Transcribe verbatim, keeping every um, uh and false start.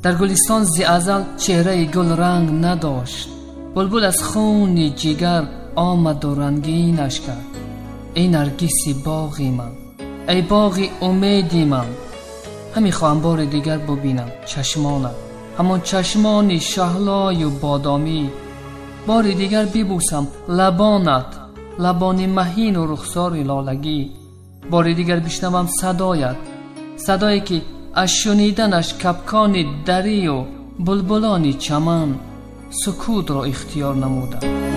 در گلستان ز ازل چهره گل رنگ نداشت. بلبل از خون جگر آمد و رنگینش کرد. ای نرگس باغی من، ای باغ امیدی من، همی خواهم بار دیگر ببینم چشمانت، همان چشمان شهلای و بادامی. بار دیگر ببوسم لبانت، لبان مهین و رخسار لالگی. بار دیگر بشنوم صدایت، صدایی که از شنیدنش کپکان دری و بلبلان چمن سکوت را اختیار نمودند.